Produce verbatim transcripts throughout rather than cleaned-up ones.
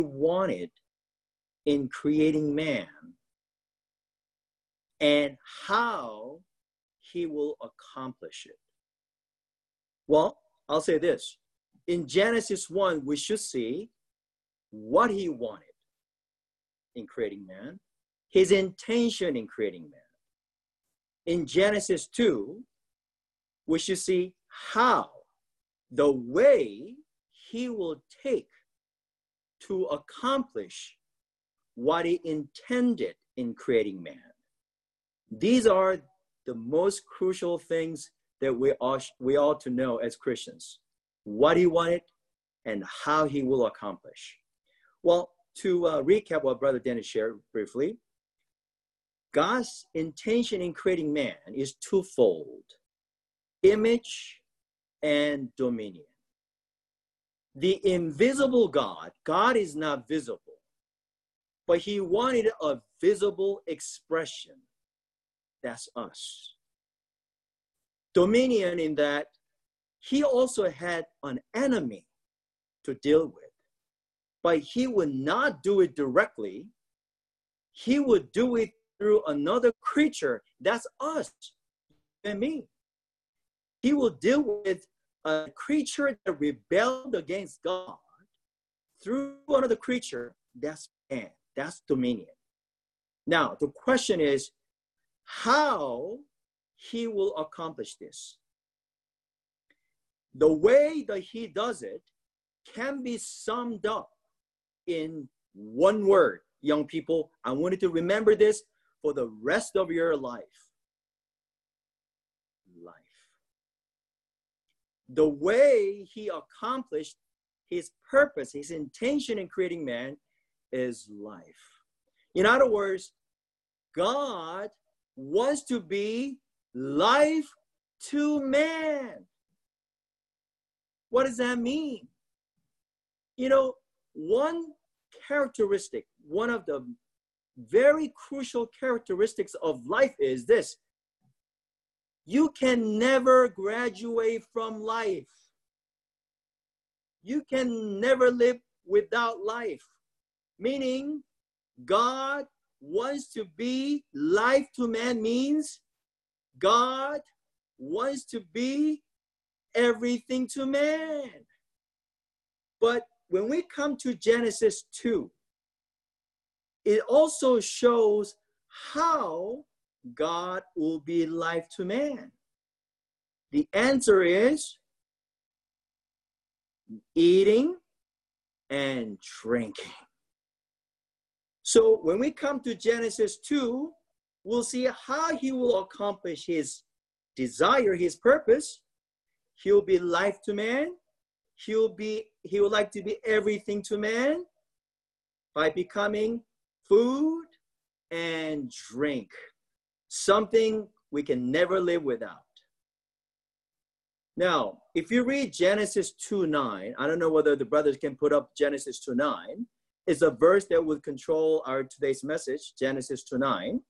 wanted in creating man and how he will accomplish it. Well, I'll say this. In Genesis one, we should see what he wanted in creating man, his intention in creating man. In Genesis two, we should see how, the way he will take to accomplish what he intended in creating man. These are the most crucial things that we ought, we ought to know as Christians. What he wanted and how he will accomplish. Well, to uh, recap what Brother Dennis shared briefly, God's intention in creating man is twofold: image and dominion. The invisible God, God is not visible, but he wanted a visible expression. That's us. Dominion in that he also had an enemy to deal with, but he would not do it directly. He would do it through another creature. That's us and me. He will deal with a creature that rebelled against God through another creature. That's man. That's dominion. Now, the question is how he will accomplish this. The way that he does it can be summed up in one word. Young people, I want you to remember this for the rest of your life. Life. The way he accomplished his purpose, his intention in creating man is life. In other words, God wants to be life to man. What does that mean? You know, one characteristic, one of the very crucial characteristics of life is this: you can never graduate from life. You can never live without life. Meaning, God wants to be life to man means God wants to be everything to man. But when we come to Genesis two, it also shows how God will be life to man. The answer is eating and drinking. So when we come to Genesis two, we'll see how he will accomplish his desire, his purpose. He'll be life to man. He'll be, he would like to be everything to man by becoming food and drink, something we can never live without. Now, if you read Genesis two nine, I don't know whether the brothers can put up Genesis two nine. It's a verse that would control our today's message, Genesis two nine.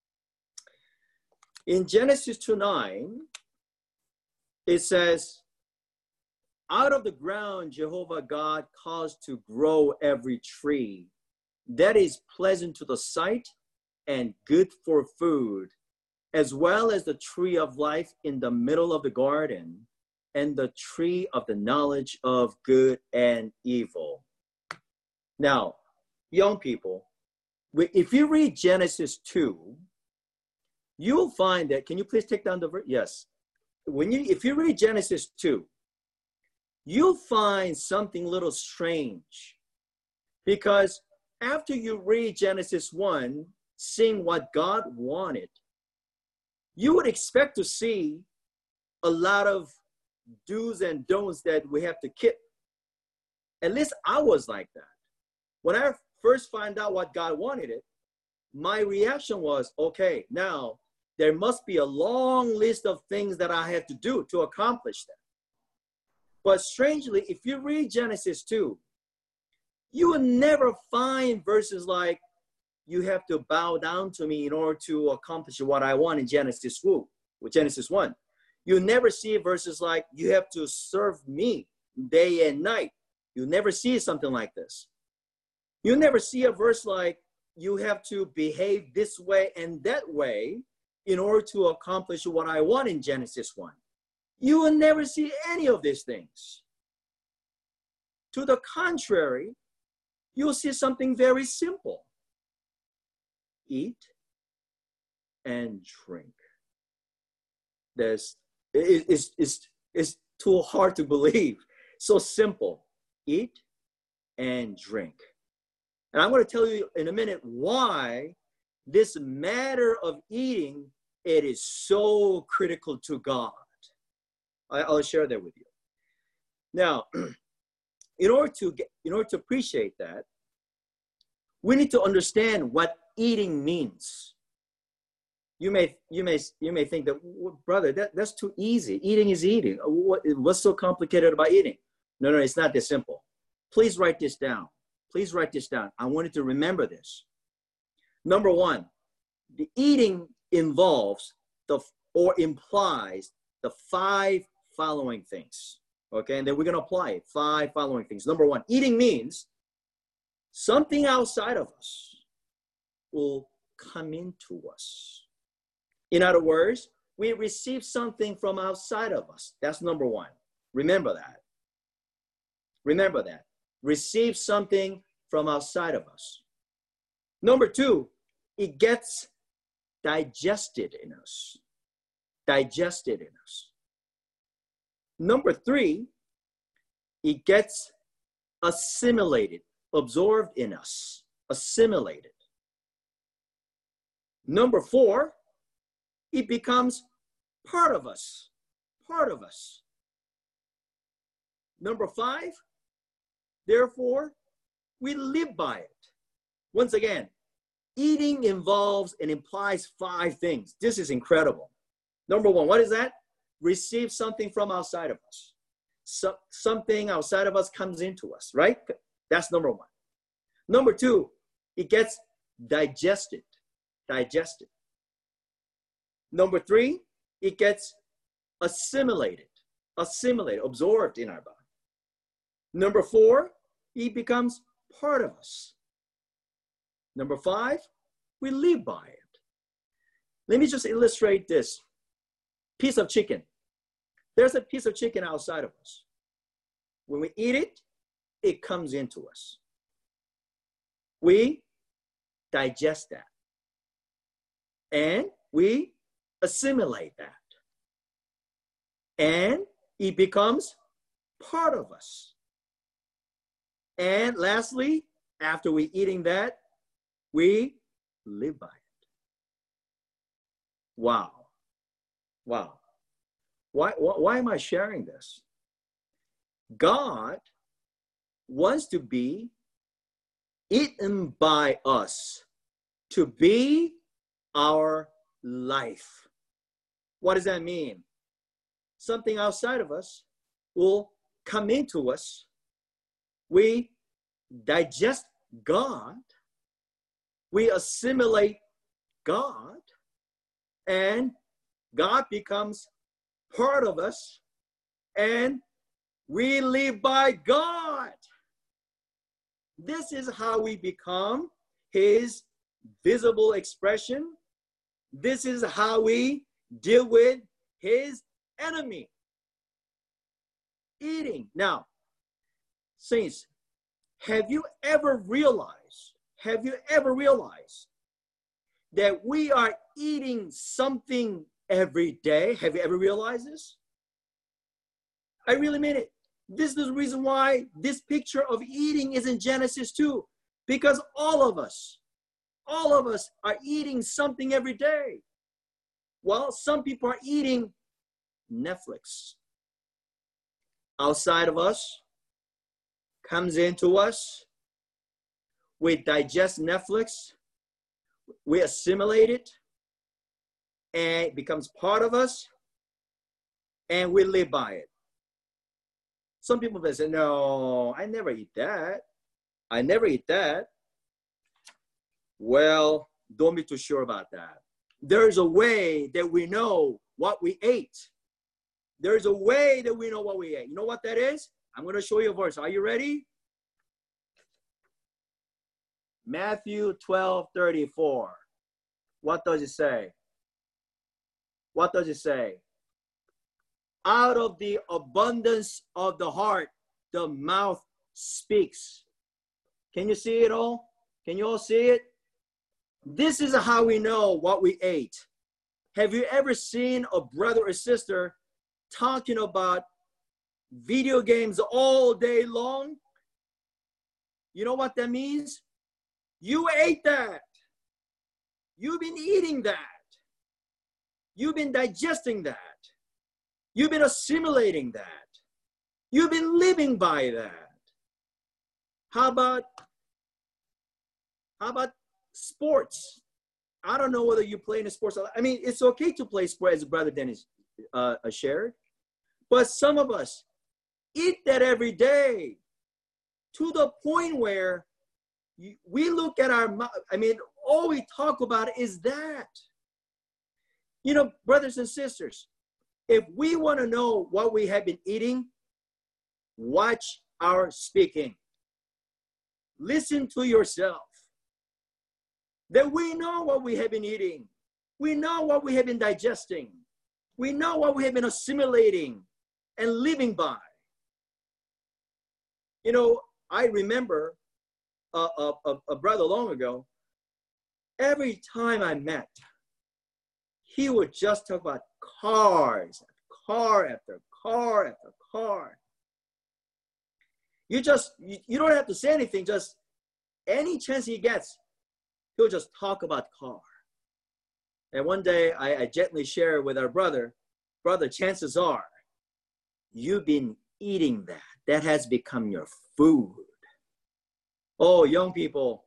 In Genesis two nine, it says, out of the ground Jehovah God caused to grow every tree that is pleasant to the sight and good for food, as well as the tree of life in the middle of the garden, and the tree of the knowledge of good and evil. Now, young people, if you read Genesis two, you'll find that, can you please take down the verse? Yes. When you, if you read Genesis two, you'll find something a little strange, because after you read Genesis one, seeing what God wanted, you would expect to see a lot of do's and don'ts that we have to keep. At least I was like that. When I first found out what God wanted it, my reaction was, okay, now there must be a long list of things that I have to do to accomplish that. But strangely, if you read Genesis two, you will never find verses like, you have to bow down to me in order to accomplish what I want in Genesis two, with Genesis one. You'll never see verses like, you have to serve me day and night. You'll never see something like this. You never see a verse like, you have to behave this way and that way in order to accomplish what I want in Genesis one. You will never see any of these things. To the contrary, you'll see something very simple. Eat and drink. There's, it, it's, it's, it's too hard to believe. So simple. Eat and drink. And I'm going to tell you in a minute why this matter of eating, it is so critical to God. I, I'll share that with you. Now, in order to get, in order to appreciate that, we need to understand what eating means. You may, you may, you may think that, brother, that, that's too easy. Eating is eating. What, what's so complicated about eating? No, no, it's not this simple. Please write this down. Please write this down. I want you to remember this. Number one, the eating involves the or implies the five following things. Okay, and then we're going to apply it. Five following things. Number one, eating means something outside of us will come into us. In other words, we receive something from outside of us. That's number one. Remember that. Remember that. Receive something from outside of us. Number two, it gets digested in us. Digested in us. Number three, it gets assimilated, absorbed in us, assimilated. Number four, it becomes part of us, part of us. Number five, therefore, we live by it. Once again, eating involves and implies five things. This is incredible. Number one, what is that? Receive something from outside of us. So, something outside of us comes into us, right? That's number one. Number two, it gets digested, digested. Number three, it gets assimilated, assimilated, absorbed in our body. Number four, it becomes part of us. Number five, we live by it. Let me just illustrate this. Piece of chicken. There's a piece of chicken outside of us. When we eat it, it comes into us. We digest that. And we assimilate that. And it becomes part of us. And lastly, after we eating that, we live by it. Wow. Wow. Why, why, why am I sharing this? God wants to be eaten by us, to be our life. What does that mean? Something outside of us will come into us. We digest God. We assimilate God. And God becomes part of us. And we live by God. This is how we become his visible expression. This is how we deal with his enemy. Eating. Now, saints, have you ever realized, have you ever realized that we are eating something every day? Have you ever realized this? I really mean it. This is the reason why this picture of eating is in Genesis two, because all of us, all of us are eating something every day. Well, some people are eating Netflix. Outside of us, comes into us. We digest Netflix. We assimilate it. And it becomes part of us. And we live by it. Some people may say, no, I never eat that. I never eat that. Well, don't be too sure about that. There's a way that we know what we ate. There's a way that we know what we ate. You know what that is? I'm going to show you a verse. Are you ready? Matthew twelve thirty-four. What does it say? What does it say? Out of the abundance of the heart, the mouth speaks. Can you see it all? Can you all see it? This is how we know what we ate. Have you ever seen a brother or sister talking about video games all day long? You know what that means? You ate that. You've been eating that. You've been digesting that. You've been assimilating that. You've been living by that. How about, how about sports? I don't know whether you play in sports. I mean, it's okay to play sports, as Brother Dennis uh, shared. But some of us eat that every day to the point where we look at our, I mean, all we talk about is that. You know, brothers and sisters, if we want to know what we have been eating, watch our speaking. Listen to yourself. That we know what we have been eating. We know what we have been digesting. We know what we have been assimilating and living by. You know, I remember a, a, a brother long ago, every time I met, he would just talk about cars, car after car after car. You just, you, you don't have to say anything, just any chance he gets, he'll just talk about car. And one day I, I gently shared with our brother, brother, chances are you've been eating that. That has become your food. Oh, young people,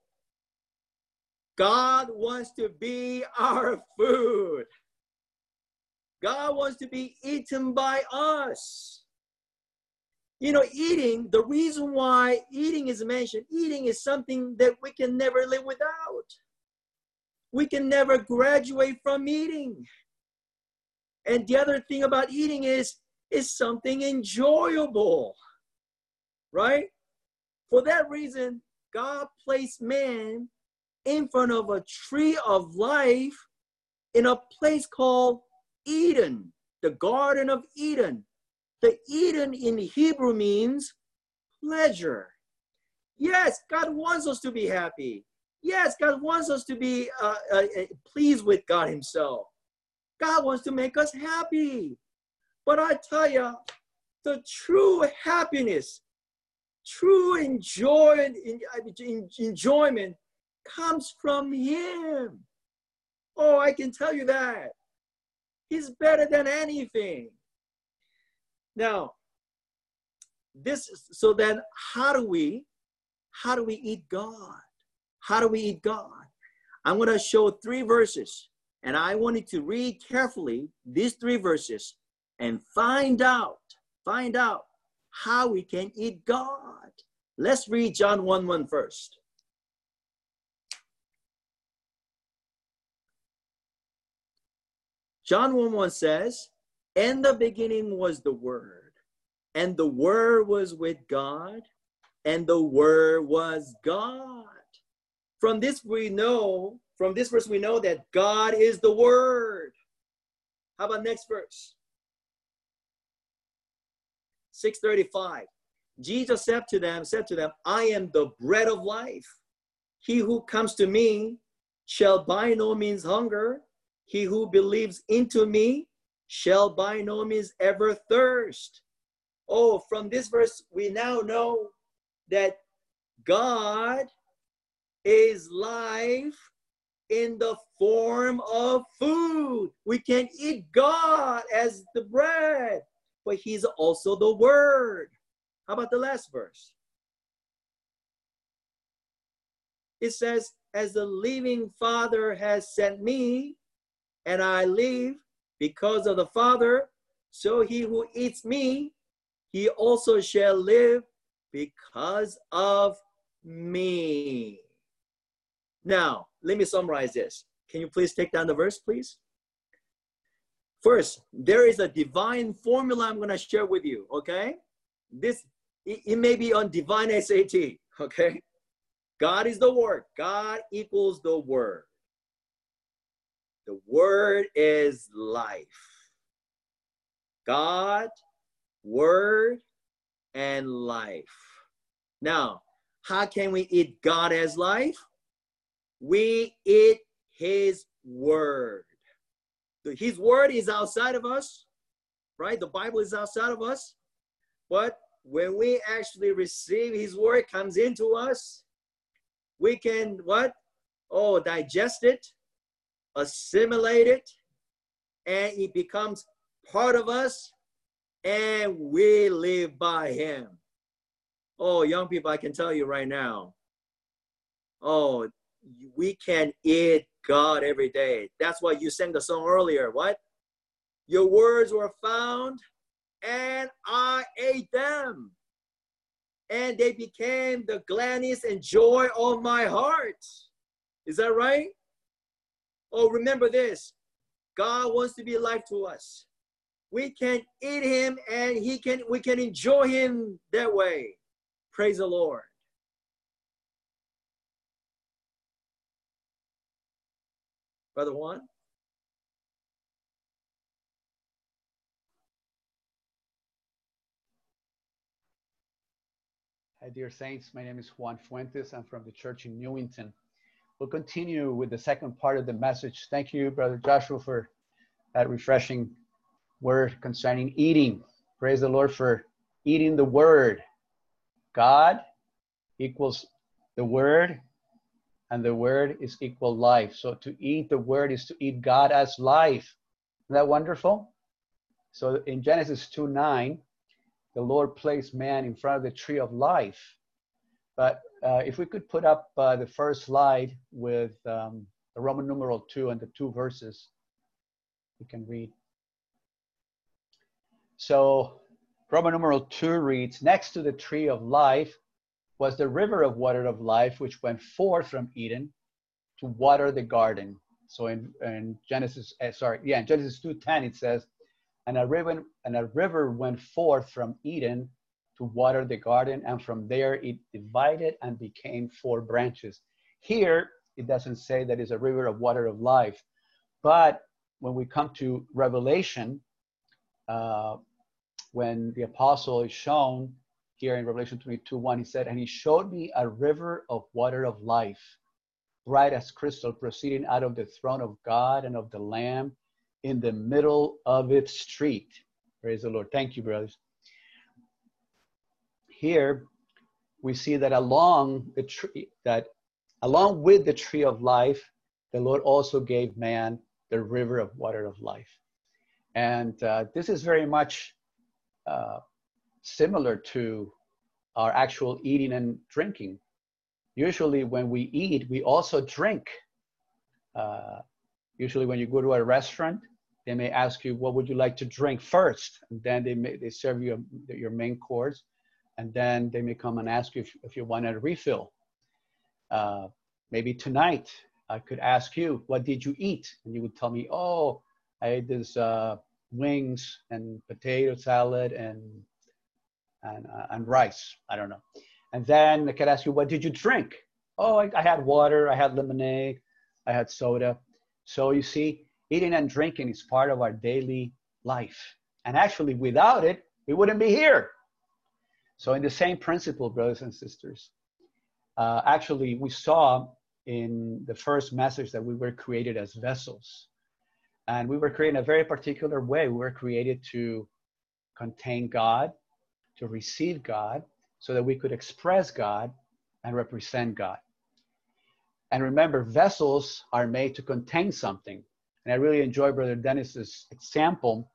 God wants to be our food. God wants to be eaten by us. You know, eating, the reason why eating is mentioned, eating is something that we can never live without. We can never graduate from eating. And the other thing about eating is, is something enjoyable, right? For that reason, God placed man in front of a tree of life in a place called Eden, the Garden of Eden. The Eden in Hebrew means pleasure. Yes, God wants us to be happy. Yes, God wants us to be uh, uh, pleased with God himself. God wants to make us happy. But I tell you, the true happiness, true enjoy, enjoyment comes from him. Oh, I can tell you that. He's better than anything. Now, this, so then how do we, how do we eat God? How do we eat God? I'm going to show three verses, and I want you to read carefully these three verses and find out, find out how we can eat God. Let's read John one one first. John one one says, in the beginning was the Word, and the Word was with God, and the Word was God. From this we know, from this verse we know that God is the Word. How about next verse? six thirty-five. Jesus said to them, said to them, I am the bread of life. He who comes to me shall by no means hunger. He who believes into me shall by no means ever thirst. Oh, from this verse, we now know that God is life in the form of food. We can eat God as the bread, but he's also the Word. How about the last verse? It says, as the living Father has sent me, and I live because of the Father, so he who eats me, he also shall live because of me. Now, let me summarize this. Can you please take down the verse, please? First, there is a divine formula I'm going to share with you, okay? This, it, it may be on divine S A T, okay? God is the Word. God equals the Word. The Word is life. God, Word, and life. Now, how can we eat God as life? We eat His Word. His Word is outside of us, right? The Bible is outside of us. But when we actually receive His Word, it comes into us, we can what? Oh, digest it, assimilate it, and it becomes part of us, and we live by Him. Oh, young people, I can tell you right now, oh, we can eat God every day. That's why you sang the song earlier. What? Your words were found, and I ate them. And they became the gladness and joy of my heart. Is that right? Oh, remember this. God wants to be life to us. We can eat Him, and He can. we can enjoy Him that way. Praise the Lord. Brother Juan? Hi, dear saints. My name is Juan Fuentes. I'm from the church in Newington. We'll continue with the second part of the message. Thank you, Brother Joshua, for that refreshing word concerning eating. Praise the Lord for eating the Word. God equals the Word, and the Word is equal life. So to eat the Word is to eat God as life. Isn't that wonderful? So in Genesis two nine, the Lord placed man in front of the tree of life. But uh, if we could put up uh, the first slide with um, the Roman numeral two and the two verses, we can read. So Roman numeral two reads, next to the tree of life was the river of water of life, which went forth from Eden to water the garden. So in, in Genesis, uh, sorry, yeah, in Genesis two ten, it says, and a river, and a river went forth from Eden to water the garden, and from there it divided and became four branches. Here, it doesn't say that it's a river of water of life, but when we come to Revelation, uh, when the apostle is shown here in Revelation twenty-two one, he said, and he showed me a river of water of life, bright as crystal, proceeding out of the throne of God and of the Lamb in the middle of its street. Praise the Lord. Thank you, brothers. Here we see that along the tree, that along with the tree of life, the Lord also gave man the river of water of life. And uh, this is very much uh, similar to our actual eating and drinking. Usually when we eat, we also drink. Uh, usually when you go to a restaurant, they may ask you, what would you like to drink first? And then they may, they serve you a, your main course. And then they may come and ask you if, if you want a refill. Uh, maybe tonight, I could ask you, what did you eat? And you would tell me, oh, I ate this uh, wings and potato salad and, and, uh, and rice. I don't know. And then I could ask you, what did you drink? Oh, I, I had water, I had lemonade, I had soda. So you see, eating and drinking is part of our daily life. And actually, without it, we wouldn't be here. So in the same principle, brothers and sisters, uh, actually, we saw in the first message that we were created as vessels. And we were created in a very particular way. We were created to contain God, to receive God, so that we could express God and represent God. And remember, vessels are made to contain something. And I really enjoy Brother Dennis's example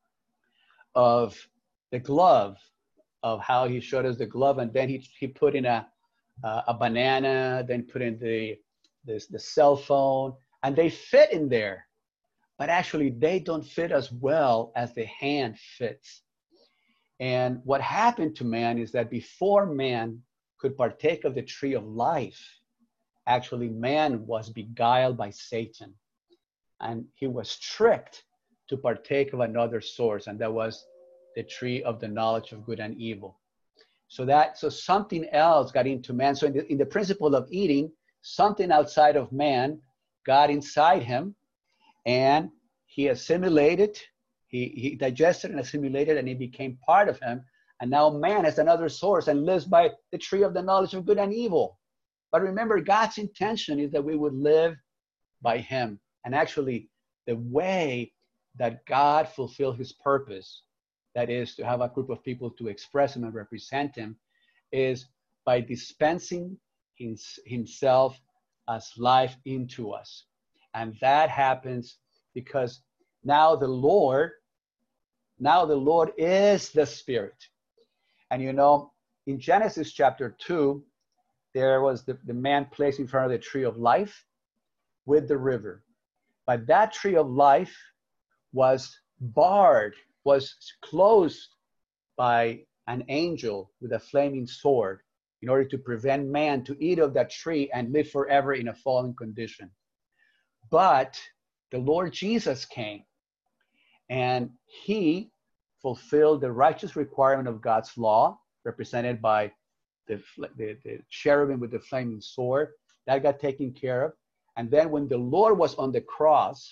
of the glove, of how he showed us the glove, and then he, he put in a, uh, a banana, then put in the, this, the cell phone, and they fit in there. But actually, they don't fit as well as the hand fits. And what happened to man is that before man could partake of the tree of life, actually man was beguiled by Satan. And he was tricked to partake of another source, and that was the tree of the knowledge of good and evil. So that, so something else got into man. So in the, in the principle of eating, something outside of man got inside him, and he assimilated, he, he digested and assimilated, and he became part of him. And now man has another source and lives by the tree of the knowledge of good and evil. But remember, God's intention is that we would live by him. And actually, the way that God fulfilled his purpose, that is to have a group of people to express him and represent him, is by dispensing his, himself as life into us. And that happens because now the Lord, now the Lord is the Spirit. And you know, in Genesis chapter two, there was the, the man placed in front of the tree of life with the river. But that tree of life was barred, was closed by an angel with a flaming sword in order to prevent man to eat of that tree and live forever in a fallen condition. But the Lord Jesus came, and he fulfilled the righteous requirement of God's law, represented by the, the, the cherubim with the flaming sword. That got taken care of. And then when the Lord was on the cross,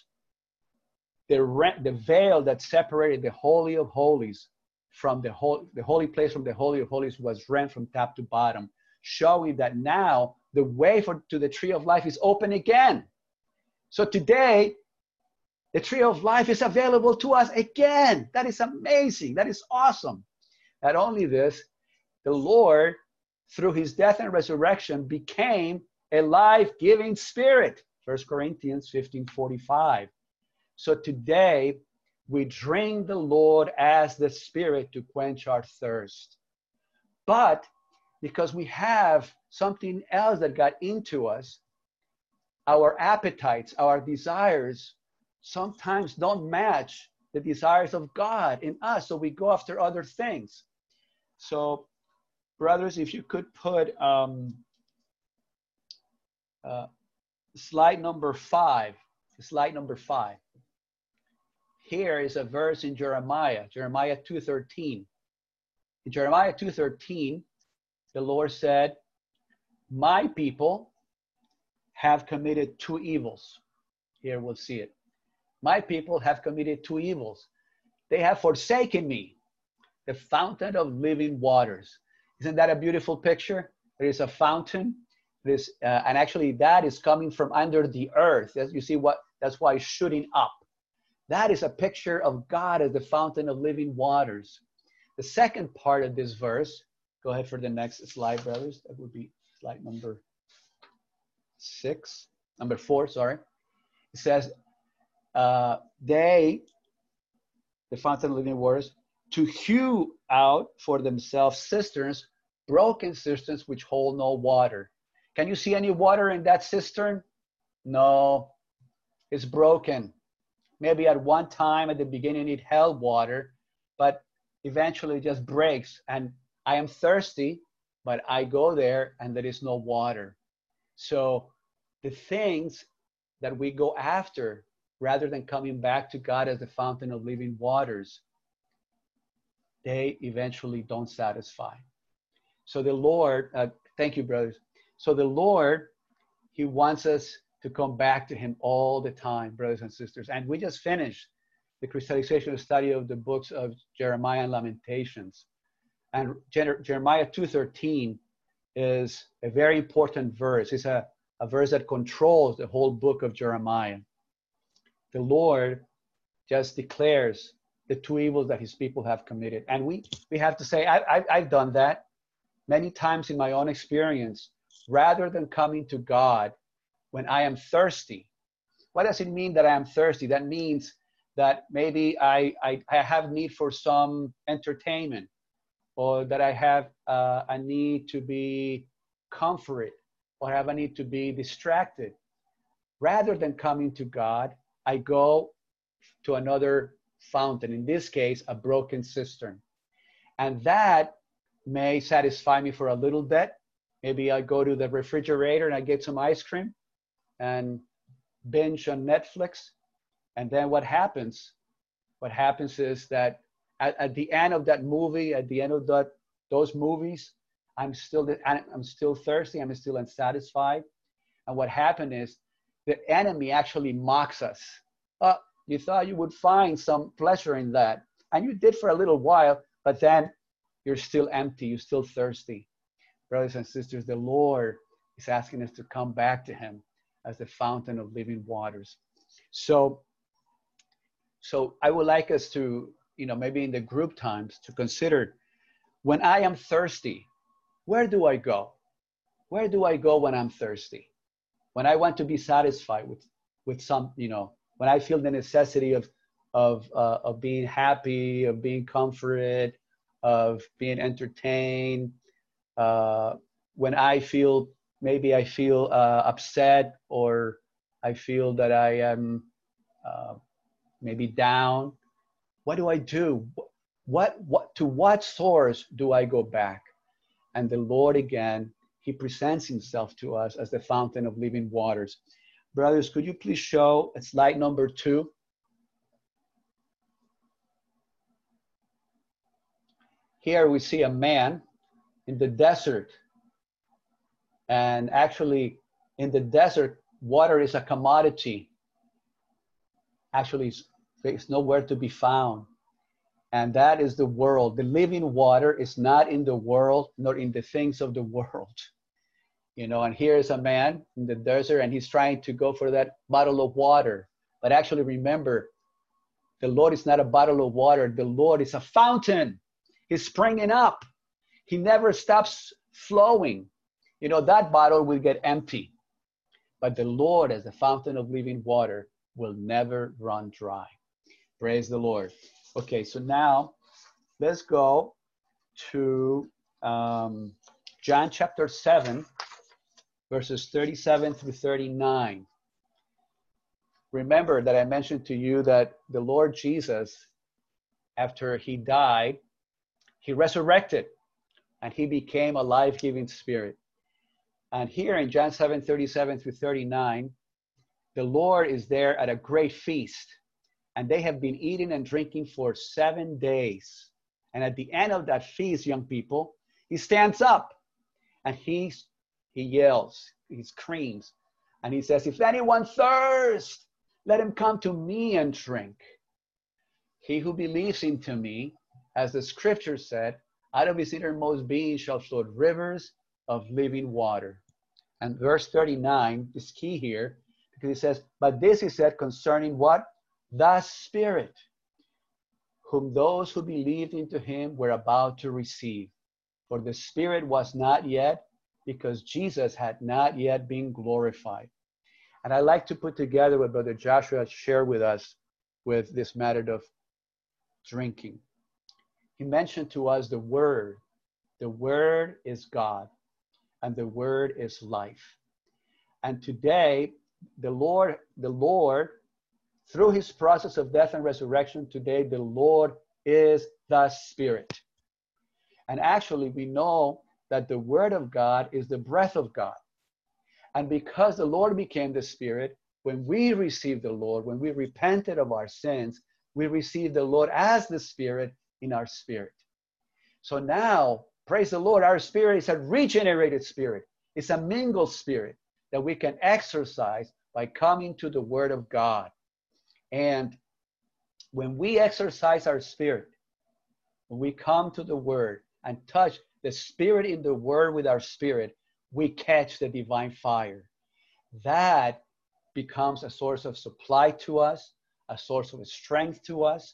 the, the veil that separated the Holy of Holies from the, whole, the holy place from the Holy of Holies was rent from top to bottom, showing that now the way for, to the tree of life is open again. So today, the tree of life is available to us again. That is amazing. That is awesome. Not only this, the Lord, through his death and resurrection, became a life-giving spirit. First Corinthians fifteen forty-five. So today, we drink the Lord as the Spirit to quench our thirst. But because we have something else that got into us, our appetites, our desires, sometimes don't match the desires of God in us. So we go after other things. So, brothers, if you could put um, uh, slide number five, slide number five. Here is a verse in Jeremiah, Jeremiah two thirteen. In Jeremiah two thirteen, the Lord said, my people have committed two evils. Here we'll see it. My people have committed two evils. They have forsaken me, the fountain of living waters. Isn't that a beautiful picture? There is a fountain. This, uh, and actually that is coming from under the earth. As you see, what that's why it's shooting up. That is a picture of God as the fountain of living waters. The second part of this verse, go ahead for the next slide, brothers. That would be slide number six, number four, sorry. It says, uh, they, the fountain of living waters, to hew out for themselves cisterns, broken cisterns which hold no water. Can you see any water in that cistern? No, it's broken. Maybe at one time at the beginning it held water, but eventually it just breaks. And I am thirsty, but I go there and there is no water. So the things that we go after, rather than coming back to God as the fountain of living waters, they eventually don't satisfy. So the Lord, uh, thank you, brothers. So the Lord, he wants us to come back to him all the time, brothers and sisters. And we just finished the crystallization study of the books of Jeremiah and Lamentations. And Jer Jeremiah two thirteen is a very important verse. It's a, a verse that controls the whole book of Jeremiah. The Lord just declares the two evils that his people have committed. And we, we have to say, I, I, I've done that many times in my own experience. Rather than coming to God when I am thirsty. What does it mean that I am thirsty? That means that maybe I, I, I have need for some entertainment, or that I have uh, a need to be comforted, or have a need to be distracted. Rather than coming to God, I go to another fountain, in this case, a broken cistern. And that may satisfy me for a little bit. Maybe I go to the refrigerator and I get some ice cream and binge on Netflix. And then what happens? What happens is that at, at the end of that movie, at the end of that those movies, I'm still, I'm still thirsty. I'm still unsatisfied. And what happened is the enemy actually mocks us. Oh, you thought you would find some pleasure in that. And you did for a little while, but then you're still empty. You're still thirsty. Brothers and sisters, the Lord is asking us to come back to him as the fountain of living waters. So, so I would like us to, you know, maybe in the group times to consider, when I am thirsty, where do I go? Where do I go when I'm thirsty? When I want to be satisfied with, with some, you know, when I feel the necessity of, of, uh, of being happy, of being comforted, of being entertained, uh, when I feel, maybe I feel uh, upset, or I feel that I am uh, maybe down. What do I do? What, what, to what source do I go back? And the Lord, again, he presents himself to us as the fountain of living waters. Brothers, could you please show slide number two? Here we see a man in the desert. And actually, in the desert, water is a commodity. Actually, it's nowhere to be found. And that is the world. The living water is not in the world, nor in the things of the world. You know, and here is a man in the desert, and he's trying to go for that bottle of water. But actually, remember, the Lord is not a bottle of water. The Lord is a fountain. He's springing up. He never stops flowing. You know, that bottle will get empty. But the Lord, as the fountain of living water, will never run dry. Praise the Lord. Okay, so now let's go to um, John chapter seven, verses thirty-seven through thirty-nine. Remember that I mentioned to you that the Lord Jesus, after he died, he resurrected and he became a life-giving spirit. And here in John seven, thirty-seven through thirty-nine, the Lord is there at a great feast. And they have been eating and drinking for seven days. And at the end of that feast, young people, he stands up and he's, he yells, he screams, and he says, if anyone thirsts, let him come to me and drink. He who believes into me, as the scripture said, out of his innermost being shall flow rivers of living water. And verse thirty-nine is key here, because it says, but this is said concerning what? The Spirit, whom those who believed into him were about to receive. For the Spirit was not yet, because Jesus had not yet been glorified. And I like to put together what Brother Joshua shared with us with this matter of drinking. He mentioned to us the Word. The Word is God, and the Word is life. And today, the Lord, the Lord, through his process of death and resurrection, today the Lord is the Spirit. And actually, we know that the Word of God is the breath of God. And because the Lord became the Spirit, when we received the Lord, when we repented of our sins, we received the Lord as the Spirit in our spirit. So now, praise the Lord, our spirit is a regenerated spirit. It's a mingled spirit that we can exercise by coming to the Word of God. And when we exercise our spirit, when we come to the Word and touch the Spirit in the Word with our spirit, we catch the divine fire. That becomes a source of supply to us, a source of strength to us.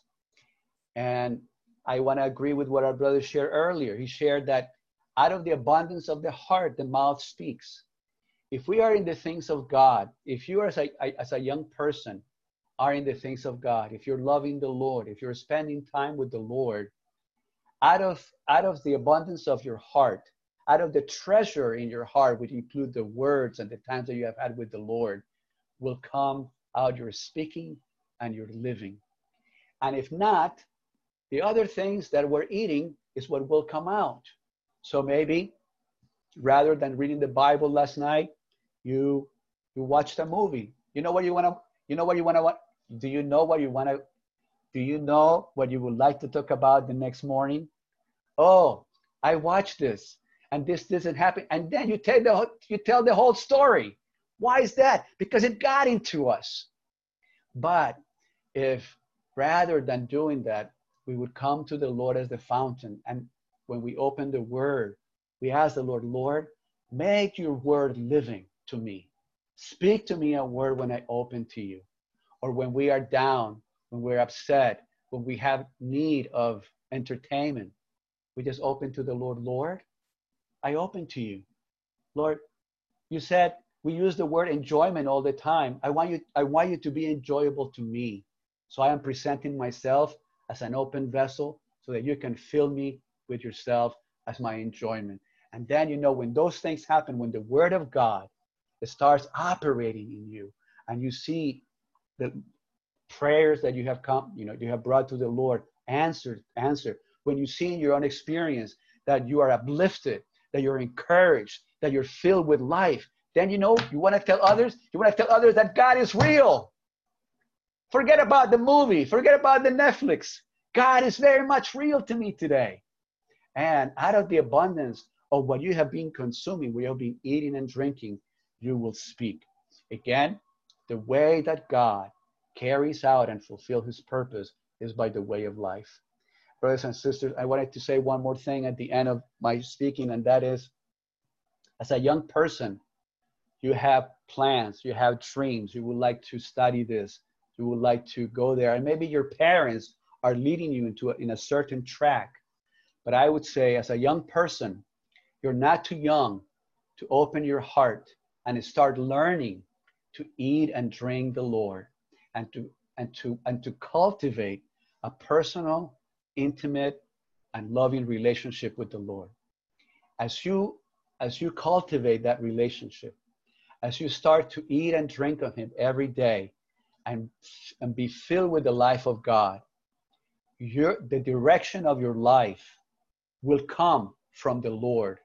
And I want to agree with what our brother shared earlier. He shared that out of the abundance of the heart, the mouth speaks. If we are in the things of God, if you are as a, as a young person are in the things of God, if you're loving the Lord, if you're spending time with the Lord, out of, out of the abundance of your heart, out of the treasure in your heart, which include the words and the times that you have had with the Lord, will come out your speaking and your living. And if not, the other things that we're eating is what will come out. So maybe rather than reading the Bible last night, you you watched a movie. You know what you want to, you know what you want to, do you know what you want to, do you know what you would like to talk about the next morning? Oh, I watched this, and this doesn't happen. And then you tell the, you tell the whole story. Why is that? Because it got into us. But if rather than doing that, we would come to the Lord as the fountain, and when we open the word, we ask the Lord, Lord, make your word living to me. Speak to me a word when I open to you. Or when we are down, when we're upset, when we have need of entertainment, we just open to the Lord. Lord, I open to you. Lord, you said we use the word enjoyment all the time. I want you, I want you to be enjoyable to me. So I am presenting myself as an open vessel so that you can fill me with yourself as my enjoyment. And then, you know, when those things happen, when the word of God starts operating in you, and you see the prayers that you have come, you know, you have brought to the Lord answered, answered. When you see in your own experience that you are uplifted, that you're encouraged, that you're filled with life, then, you know, you want to tell others, you want to tell others that God is real. Forget about the movie. Forget about the Netflix. God is very much real to me today. And out of the abundance of what you have been consuming, what you have been eating and drinking, you will speak. Again, the way that God carries out and fulfills his purpose is by the way of life. Brothers and sisters, I wanted to say one more thing at the end of my speaking, and that is, as a young person, you have plans, you have dreams, you would like to study this, you would like to go there, and maybe your parents are leading you into a, in a certain track. But I would say, as a young person, you're not too young to open your heart and start learning to eat and drink the Lord, and to and to and to cultivate a personal, intimate, and loving relationship with the Lord. As you as you cultivate that relationship, as you start to eat and drink of him every day, and and be filled with the life of God, your the direction of your life will come from the Lord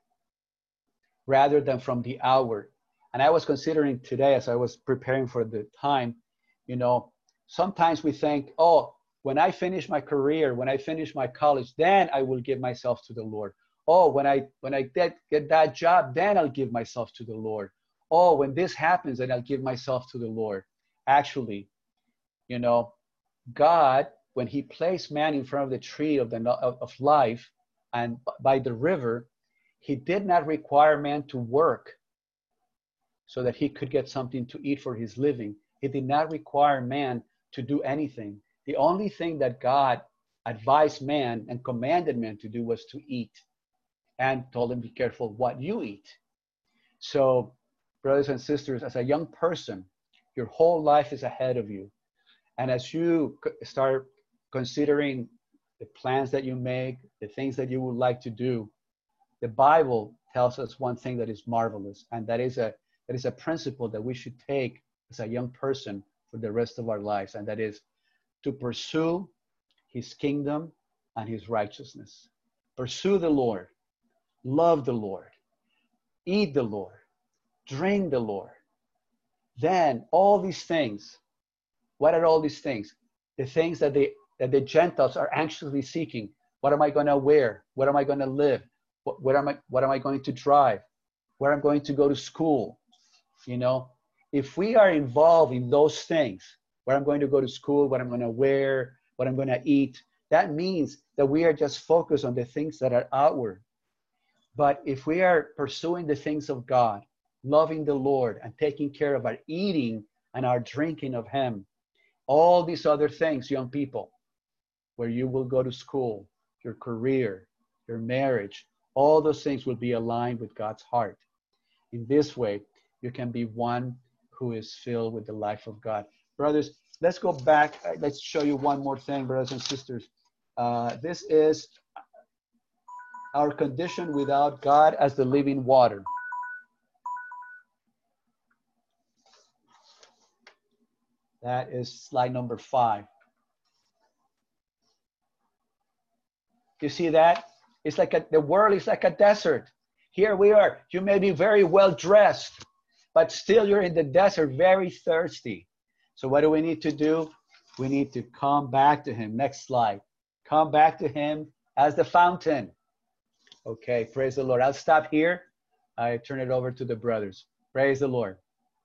rather than from the outward. And I was considering today, as I was preparing for the time, you know, sometimes we think, oh, when I finish my career, when I finish my college, then I will give myself to the Lord. Oh, when I when I get, get that job, then I'll give myself to the Lord. Oh, when this happens, then I'll give myself to the Lord. Actually, you know, God, when he placed man in front of the tree of, the, of, of life and by the river, he did not require man to work so that he could get something to eat for his living. He did not require man to do anything. The only thing that God advised man and commanded man to do was to eat, and told him, be careful what you eat. So, brothers and sisters, as a young person, your whole life is ahead of you. And as you start considering the plans that you make, the things that you would like to do, the Bible tells us one thing that is marvelous, and that is a that is a principle that we should take as a young person for the rest of our lives, and that is to pursue his kingdom and his righteousness. Pursue the Lord, love the Lord, eat the Lord, drink the Lord. Then all these things, what are all these things? The things that they that the Gentiles are anxiously seeking. What am I going to wear? What am I going to live? What, what am I what am I going to drive? Where I'm going to go to school? You know, if we are involved in those things, where I'm going to go to school, what I'm going to wear, what I'm going to eat, that means that we are just focused on the things that are outward. But if we are pursuing the things of God, loving the Lord and taking care of our eating and our drinking of him, all these other things, young people, where you will go to school, your career, your marriage, all those things will be aligned with God's heart. In this way, you can be one who is filled with the life of God. Brothers, let's go back. Let's show you one more thing, brothers and sisters. Uh, this is our condition without God as the living water. That is slide number five. You see that? It's like a, the world is like a desert. Here we are. You may be very well dressed, but still you're in the desert, very thirsty. So what do we need to do? We need to come back to him. Next slide. Come back to him as the fountain. Okay, praise the Lord. I'll stop here. I turn it over to the brothers. Praise the Lord.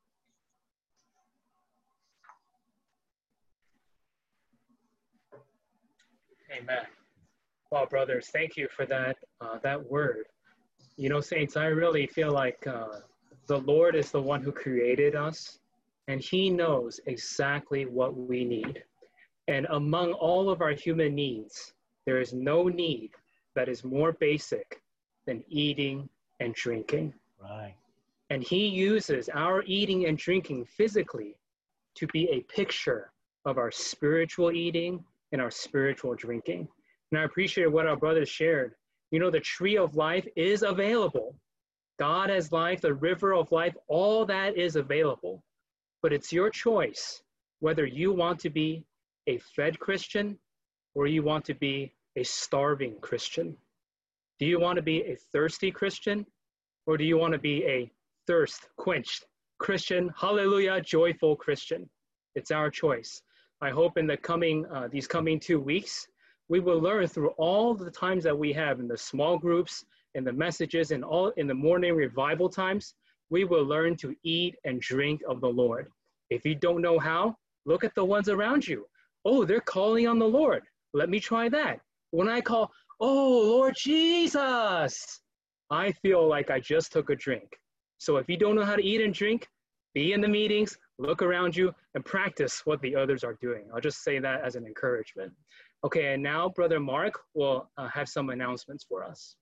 Amen. Well, brothers, thank you for that, uh, that word. You know, saints, I really feel like uh, the Lord is the one who created us, and he knows exactly what we need. And among all of our human needs, there is no need that is more basic than eating and drinking. Right. And he uses our eating and drinking physically to be a picture of our spiritual eating and our spiritual drinking. And I appreciate what our brothers shared. You know, the tree of life is available. God has life, the river of life, all that is available. But it's your choice whether you want to be a fed Christian or you want to be a starving Christian. Do you want to be a thirsty Christian or do you want to be a thirst quenched Christian? Hallelujah, joyful Christian. It's our choice. I hope in the coming, uh, these coming two weeks, we will learn through all the times that we have in the small groups, in the messages, and all in the morning revival times, we will learn to eat and drink of the Lord. If you don't know how, look at the ones around you. Oh, they're calling on the Lord. Let me try that. When I call, oh, Lord Jesus, I feel like I just took a drink. So if you don't know how to eat and drink, be in the meetings, look around you, and practice what the others are doing. I'll just say that as an encouragement. Okay, and now Brother Mark will uh, have some announcements for us.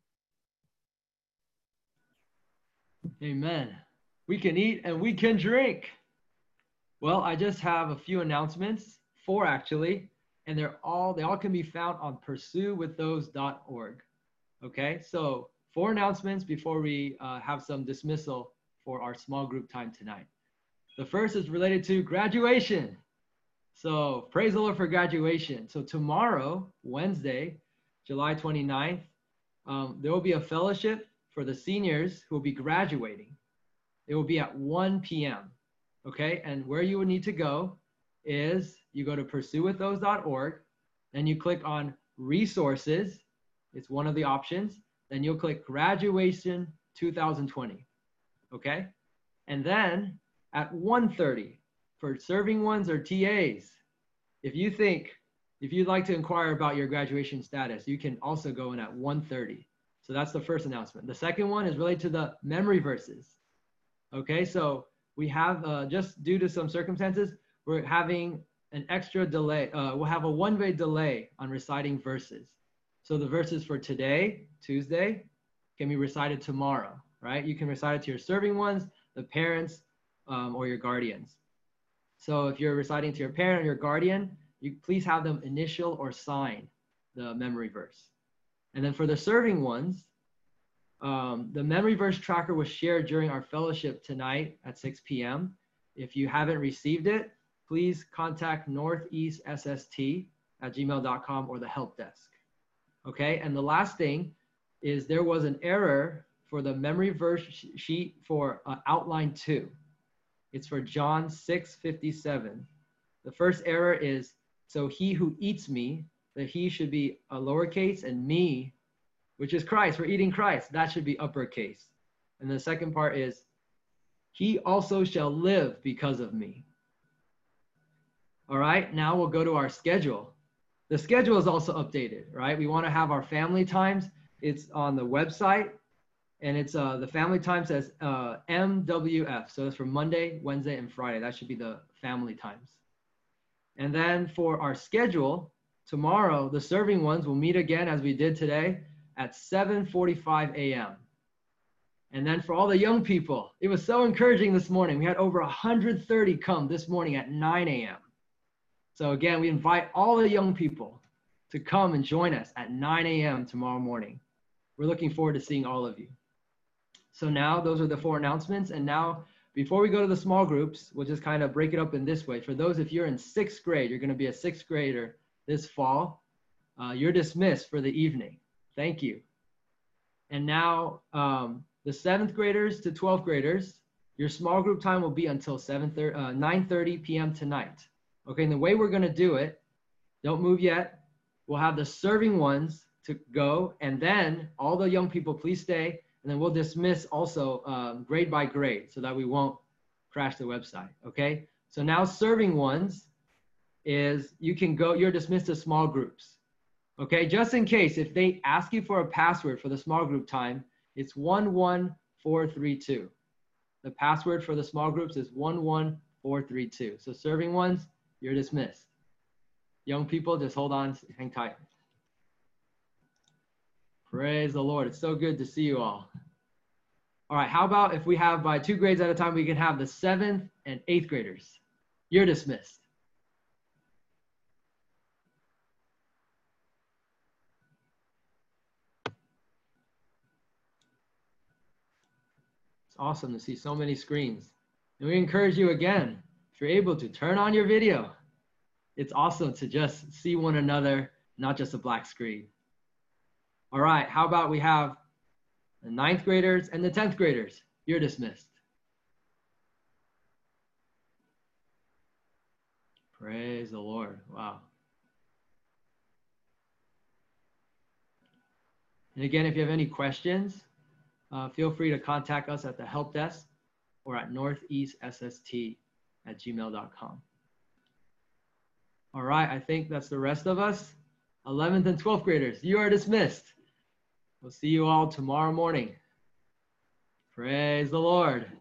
Amen. We can eat and we can drink. Well, I just have a few announcements, four actually, and they're all, they all can be found on pursue with those dot org. Okay, so four announcements before we uh, have some dismissal for our small group time tonight. The first is related to graduation. So praise the Lord for graduation. So tomorrow, Wednesday, July twenty-ninth, um, there will be a fellowship for the seniors who will be graduating. It will be at one p m Okay, and where you would need to go is you go to pursue with those dot org, then you click on resources. It's one of the options. Then you'll click graduation two thousand twenty. Okay, and then at one thirty for serving ones or T As, if you think, if you'd like to inquire about your graduation status, you can also go in at one thirty. So that's the first announcement. The second one is related to the memory verses. Okay, so we have, uh, just due to some circumstances, we're having an extra delay. Uh, we'll have a one-way delay on reciting verses. So the verses for today, Tuesday, can be recited tomorrow, right? You can recite it to your serving ones, the parents, um, or your guardians. So if you're reciting to your parent or your guardian, you please have them initial or sign the memory verse. And then for the serving ones, um, the memory verse tracker was shared during our fellowship tonight at six p m If you haven't received it, please contact northeast S S T at gmail dot com or the help desk. Okay, and the last thing is there was an error for the memory verse sheet for uh, outline two. It's for John six fifty-seven. The first error is, so he who eats me, that he should be a lowercase, and me, which is Christ, we're eating Christ, that should be uppercase. And the second part is, he also shall live because of me. All right, now we'll go to our schedule. The schedule is also updated, right? We want to have our family times. It's on the website, and it's uh, the family time says uh, M W F. So it's for Monday, Wednesday, and Friday. That should be the family times. And then for our schedule, tomorrow, the serving ones will meet again as we did today at seven forty-five a m And then for all the young people, it was so encouraging this morning. We had over one hundred thirty come this morning at nine a m So again, we invite all the young people to come and join us at nine a m tomorrow morning. We're looking forward to seeing all of you. So now those are the four announcements. And now before we go to the small groups, we'll just kind of break it up in this way. For those, if you're in sixth grade, you're going to be a sixth grader this fall, uh, you're dismissed for the evening. Thank you. And now um, the seventh graders to twelfth graders, your small group time will be until nine thirty p m tonight. Okay, and the way we're going to do it, don't move yet. We'll have the serving ones to go. And then all the young people, please stay. And then we'll dismiss also um, grade by grade so that we won't crash the website, okay? So now serving ones is you can go, you're dismissed to small groups, okay? Just in case, if they ask you for a password for the small group time, it's one one four three two. The password for the small groups is one one four three two. So serving ones, you're dismissed. Young people, just hold on, hang tight. Praise the Lord. It's so good to see you all. All right, how about if we have by two grades at a time, we can have the seventh and eighth graders. You're dismissed. It's awesome to see so many screens. And we encourage you again, if you're able to, turn on your video. It's awesome to just see one another, not just a black screen. All right, how about we have the ninth graders and the tenth graders? You're dismissed. Praise the Lord. Wow. And again, if you have any questions, uh, feel free to contact us at the help desk or at northeast s s t at gmail dot com. All right, I think that's the rest of us. eleventh and twelfth graders, you are dismissed. We'll see you all tomorrow morning. Praise the Lord.